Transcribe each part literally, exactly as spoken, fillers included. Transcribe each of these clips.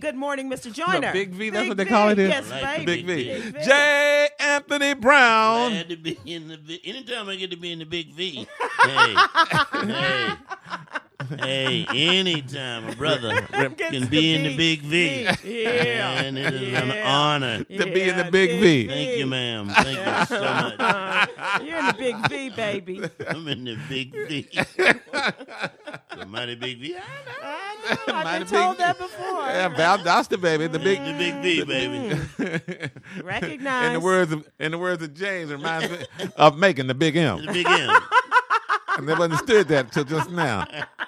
good morning, Mister Joyner. No, Big V, that's Big what they V. call it here? Yes, I like baby. Big V. Big V. J. Anthony Brown. Glad to be in the big. Anytime I get to be in the Big V. Hey, hey, hey. Anytime a brother can be in the Big V. Yeah. And it is Yeah. an honor. To be in the Yeah, Big V. Thank you, ma'am. Thank you so much. Uh, you're in the Big V, baby. I'm in the Big V. The mighty Big V. I know. I know. I've Mighty been told Big- that before. Yeah, Valdosta, baby. The big. The Big V, baby. Recognize. In the words of in the words of James, it reminds me of making the big M. The Big M. I never understood that until just now.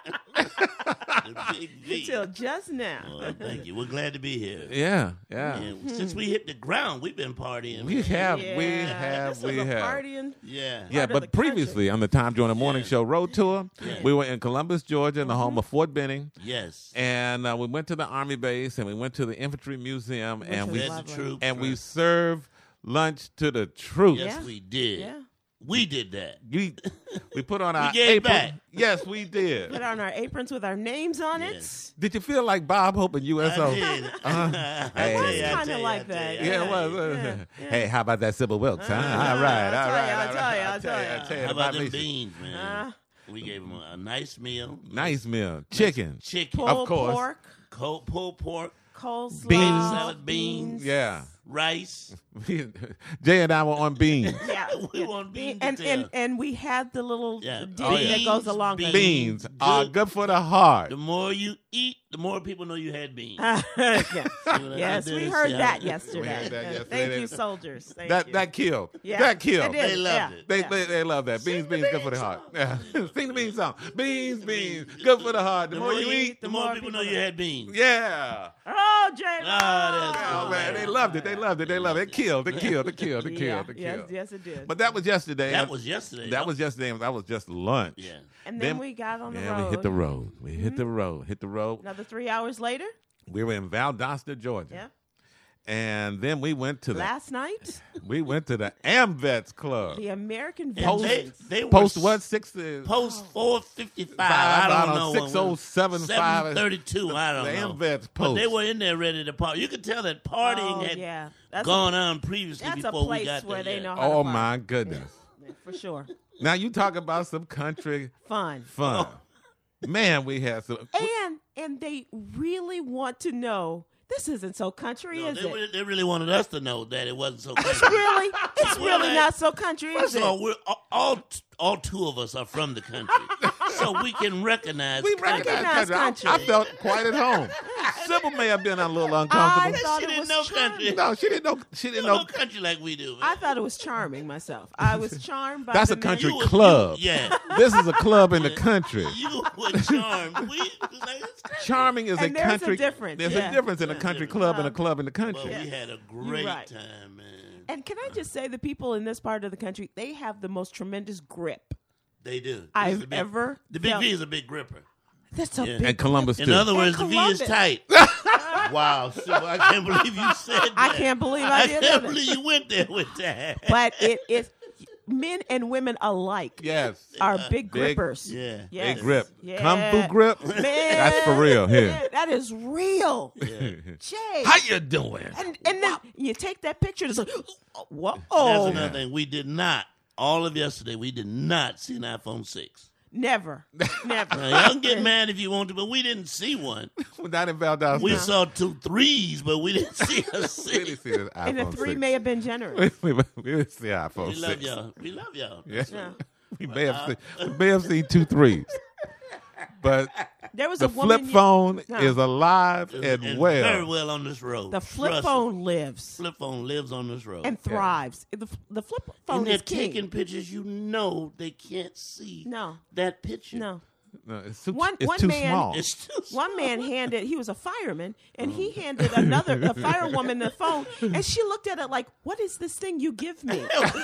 The Big V. Until just now. Well, thank you. We're glad to be here. Yeah, yeah. And since we hit the ground, we've been partying. We have, Yeah. we have, This was we a have. partying. Yeah. Yeah, part of the but previously on the Time Joyner Morning Yeah. Show Road Tour, Yeah. we were in Columbus, Georgia, in the Mm-hmm. home of Fort Benning, Yes. and uh, we went to the Army base, and we went to the Infantry Museum, Which and was we Fed the lovely. troops. and we right. served lunch to the troops. Yes, Yeah. we did. Yeah. We did that. We we put on our gave apron. back. Yes, we did. Put on our aprons with our names on it. Yes. Did you feel like Bob Hope and U S O? I did. Uh-huh. I Hey. tell It was you, I kinda tell you, like I tell that. you, I Yeah, tell it you. was. Yeah, yeah. Hey, how about that Sybil Wilkes? Huh? Uh, all right, I'll all tell right, you, all I'll right. tell you, I'll tell I you. tell you How about about them Mason. beans, man? Uh, we gave them a, a nice meal. Nice meal, chicken. Chicken. pulled Of course. pork, Cold pulled pork. coleslaw, Beans. Salad, beans. Yeah. Rice. Jay and I were on beans. Yeah, We yeah. want beans and, to and tell. and we had the little Yeah. ditty Oh, yeah. that goes along Beans, with Beans Good. are good for the heart. The more you eat, the more people know you had beans. yes, See what I yes, did we there? heard See how- that We yesterday. heard that Uh, yesterday. Thank you, soldiers. Thank That you. that killed. Yeah, That killed. it did. They loved Yeah. it. They, Yeah. they they love that. Beans, Sing the beans, good for the beans heart. Yeah. Sing the beans song. Beans, beans, good for the heart. The, The more you eat, the more people know you had beans. yeah. Oh, Jay. Ah, that's Oh good. man, they loved it. They loved it. They loved it. It killed. It killed. It killed. It Yeah, killed. It yes, killed. yes, it did. But that was yesterday. That was yesterday. that was yesterday. and That was just lunch. Yeah. and then, then- we got on the Yeah, road. we hit the road. We hit the road. Hit the road. Another three hours later. We were in Valdosta, Georgia. Yeah. And then we went to the Last night, we went to the AmVets Club. the American And they, Veterans. they were Post what? Six uh, Post four fifty five. Five, I I don't don't know. know, six oh seven five. Seven thirty two. I don't the know. AmVets But Post. they were in there ready to party. You could tell that partying Oh, had yeah. That's gone a, on previously that's a before place we got where there. they yeah. know how Oh to party. my goodness! Yeah, for sure. Now you talk about some country Fun. fun. Man, we had some. And and they really want to know this isn't so country, No, is they, it? really- they really wanted us to know that it wasn't so It's country. really, it's Well, really I- not so country, is First of it? all, we're all, all all two of us are from the country, so we can recognize. We country. recognize Recognize country. I, I country. felt quite at home. Sybil may have been a little I uncomfortable. thought She it didn't was know charming. country. No, she didn't know. She You didn't don't know. know country like we do. Man. I thought it was charming myself. I was charmed by That's the a country You were- club. you- yeah, This is a club in the country. you were charmed. We it's like, it's country. Charming is And a there's a country. difference, There's yeah. a difference in a Yeah. country club and a Um, club in the Well, country. we had a great right. time, man. And can I just say, the people in this part of the country, they have the most tremendous grip They do. This I've is the big- ever The big felt. V is a big gripper. That's a Yeah. big. And Columbus In too. other words, the And V is Columbus. tight. Wow, Sybil, I can't believe you said that. I can't believe I, I did can't that. believe you went there with that. But it is men and women alike yes. are big Big- grippers. Yeah. Yes. Big grip. Yeah. Kung Fu grip. Man, That's for real here. man, that is real. Yeah. Jay. How you doing? And and then you take that picture. It's like, whoa. That's another thing. We did not, all of yesterday, we did not see an iPhone six. Never, never. Now, y'all can get mad if you want to, but we didn't see one. Not in Valdosta. We saw two threes, but we didn't see a We six. didn't see this And the iPhone three six. may have been generous. we, we didn't see iPhone We love six. y'all. We love y'all. Yeah. Yeah. We may have seen, we may have seen two threes, but There was the a woman. flip phone No. is alive and, And well. very well on this road. The flip Trust phone me. lives Flip phone lives on this road. and thrives. The, the flip phone and they're is king. taking pictures. You know they can't see No. that picture. No. No, it's too, One- it's one too man- small. It's too One man handed, he was a fireman, and he handed another, a firewoman, the phone, and she looked at it like, what is this thing you give me?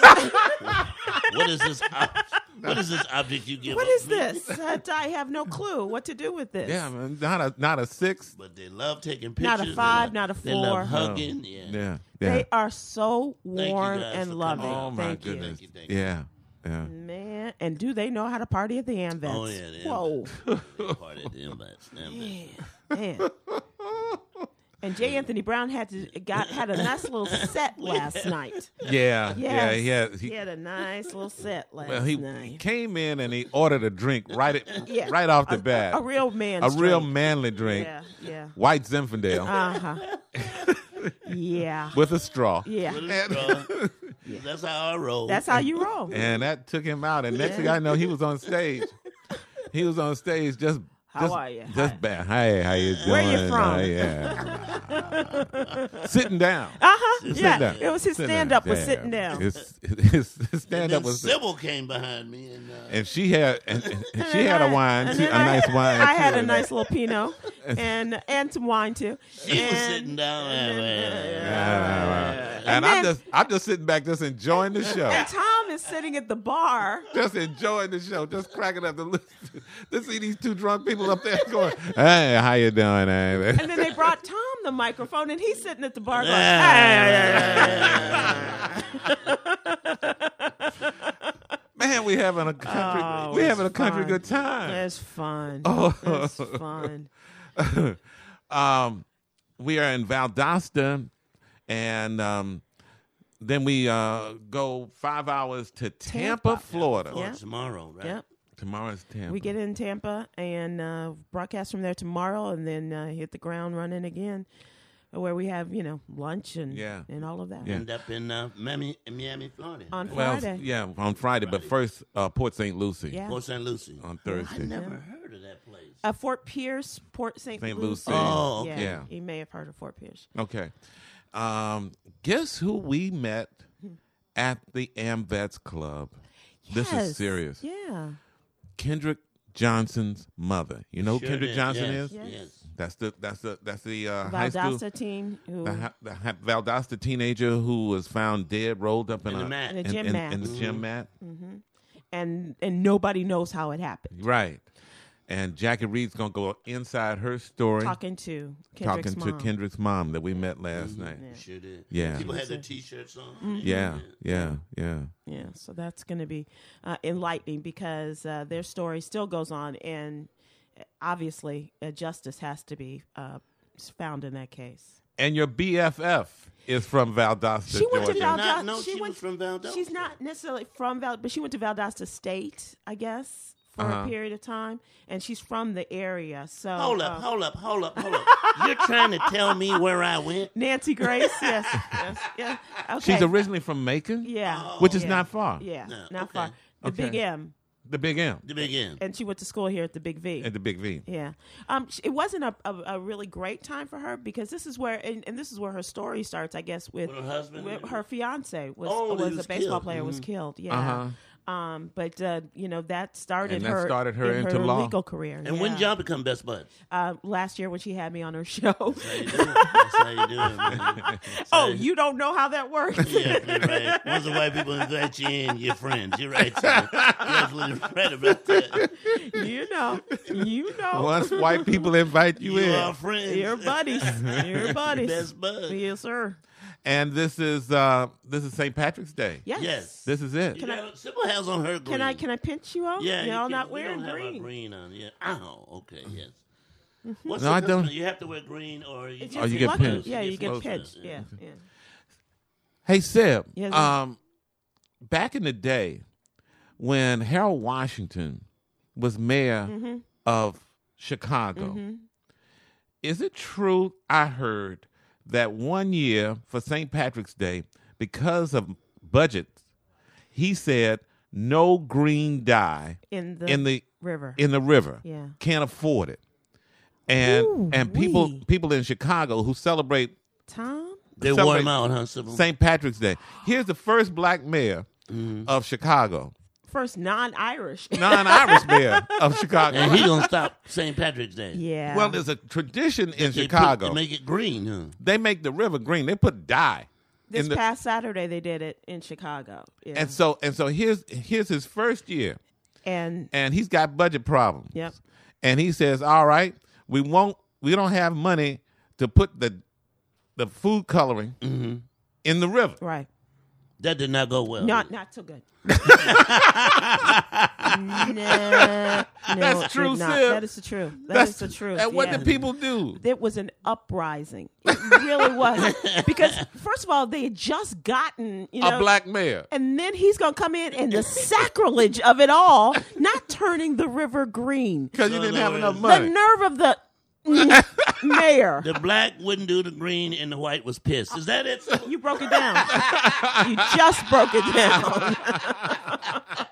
What is this? ob- What is this object you give? What us? is this? Uh, I have no clue what to do with this. yeah, man, not a not a six. But they love taking pictures. Not a They five, love- not a They four. love hugging. Yeah. Yeah, yeah. They are so Thank you warm guys and for loving. coming. oh my Thank you. goodness. Thank you, thank you. Yeah, yeah. Man, and do they know how to party at the AmVets? Oh, yeah, the Whoa. They party at the invites. Damn that. Man. And J. Anthony Brown had to got had a nice little set last night. Yeah, Yes. yeah, he had. He He, had a nice little set last well, he night. came in and he ordered a drink right, at, Yeah. right off the a, bat. A, a real man. a real manly drink, Yeah, yeah. white Zinfandel Uh huh. Yeah. with a straw. Yeah. With a straw. That's how I roll. That's how you roll. And that took him out. And next Yeah. thing I know, he was on stage. He was on stage just. How just, are you? Just Hi. bad. Hey, how you doing? Where you from? Uh, yeah. Sitting down. Uh huh. Sitting Yeah. down. It was his Sitting stand down. up was Yeah. sitting down. His, his, his And stand then up was. Sybil came behind me, and, uh, And she had and, and she had a wine, And too, then a I- nice wine. I had too. a nice little Pinot and and some wine too. she was And- sitting down. and then, uh, Yeah. And, And I'm then- just I'm just sitting back, just enjoying the show, And Tom is sitting at the bar. just enjoying the show, just cracking up to listen to see these two drunk people up there going, "Hey, how you doing?" Hey? And then they brought Tom the microphone, and he's sitting at the bar going, Man, we having a country, Oh, we it's having a country fun. good time. It's fun. Oh. It's fun. um, we are in Valdosta, and um, then we uh, go five hours to Tampa, Tampa. Florida. for Yeah. tomorrow, right? Yep. Tomorrow's Tampa. We get in Tampa and uh, broadcast from there tomorrow, and then uh, hit the ground running again, where we have you know lunch and Yeah. and all of that. Yeah. End up in uh, Miami, in Miami, Florida. On well, Friday. yeah, on Friday, but first uh, Port Saint Lucie Yeah. Port Saint Lucie. on I Thursday. never heard of that place. Uh, Fort Pierce, Port Saint Saint Lucie. Lucie. Oh, yeah. okay. Yeah. You may have heard of Fort Pierce. Okay. Um, guess who we met at the AmVets Club? This Yes. is serious. Yeah. Kendrick Johnson's mother. You know who Sure Kendrick did. Johnson yes. is? Yes. Yes. That's the that's the that's the uh, high school Valdosta teen who the, ha- the ha- Valdosta teenager who was found dead, rolled up in, In a the mat. In a in, gym in- mat. in the gym mat. and and nobody knows how it happened. Right. And Jackie Reed's gonna go inside her story, Talking to Kendrick's talking mom. to Kendrick's mom that we met last night. Yeah. Sure did. Yeah. People had their T-shirts on. Mm-hmm. Yeah, yeah, yeah. Yeah, so that's going to be uh, enlightening because uh, their story still goes on, and obviously uh, justice has to be uh, found in that case. And your B F F is from Valdosta, She went to Georgia. Val- Not Valdosta- know she she, went- was from Valdosta. She's not necessarily from Val, but she went to Valdosta State, I guess, for Uh-huh. a period of time, and she's from the area. So Hold up, uh, hold up, hold up, hold up. You're trying to tell me where I went? Nancy Grace, yes, yes, yeah. Okay. She's originally from Macon, yeah, which is yeah, not far. Yeah, No, not okay. far. The Okay. Big M, The Big M The Big N. and she went to school here at the Big V. and the Big V. Yeah, um, sh- it wasn't a, a, a really great time for her because this is where, and, and this is where her story starts, I guess, with, With her husband? with her fiance was Oh, was he a was baseball killed. player was Mhm. killed. Yeah, Uh-huh. um, but uh, you know that started And that her started her in into her law. legal career. And yeah. when did y'all become best buds? uh, last year when she had me on her show. How you doing? That's how you doing, man. That's how Oh, you don't know how that works. Yeah, you're right. Once the white people invite you in, you're friends. You're right, son. You're absolutely right about that. you know, you know, Once white people invite you, You in, are friends. you're buddies, you're buddies. Best buds. Yes, sir. and this is uh, this is Saint Patrick's Day. Yes. Yes. This is it. You know, Sybil has on her green. Can I can I pinch you out? Yeah, you y'all can- not we wearing don't have our green. green on. Yeah. Oh, okay, yes. What's No, the I don't. difference? You have to wear green, or you, It's Oh, just you get lucky. pinched. Yeah, you get closer. pinched. Yeah, yeah. Hey Seb, Yes, sir. um, back in the day when Harold Washington was mayor Mm-hmm. of Chicago, is it true? I heard that one year for Saint Patrick's Day, because of budgets, he said no green dye In the in the river. in the river. Yeah. Can't afford it. And Ooh, and people wee. people in Chicago who celebrate Tom? They wore Celebrate them out, huh, Sybil? Saint Patrick's Day. Here's the first black mayor of Chicago, First non-Irish. non-Irish mayor of Chicago. And he gonna stop Saint Patrick's Day. yeah. Well, there's a tradition in They Chicago. Put, they make it green, huh? They make the river green. They put dye. this in the, past Saturday they did it in Chicago. Yeah. and so and so here's here's his first year, and and he's got budget problems. Yep. And he says, "All right, we won't. We don't have money to put the the food coloring in the river." right. That did not go well. Not not so good. no, That's it true, did not. Sis. That is the truth. That That's is the truth. And what yeah. did people do? It was an uprising. It really was. Because, first of all, they had just gotten, you know. A black mayor. And then he's going to come in and the sacrilege of it all, not turning the river green. Because you No, didn't no, have it enough is. The money. nerve of the mm, mayor. The black wouldn't do the green, and the white was pissed. Is that it? You broke it down. You just broke it down.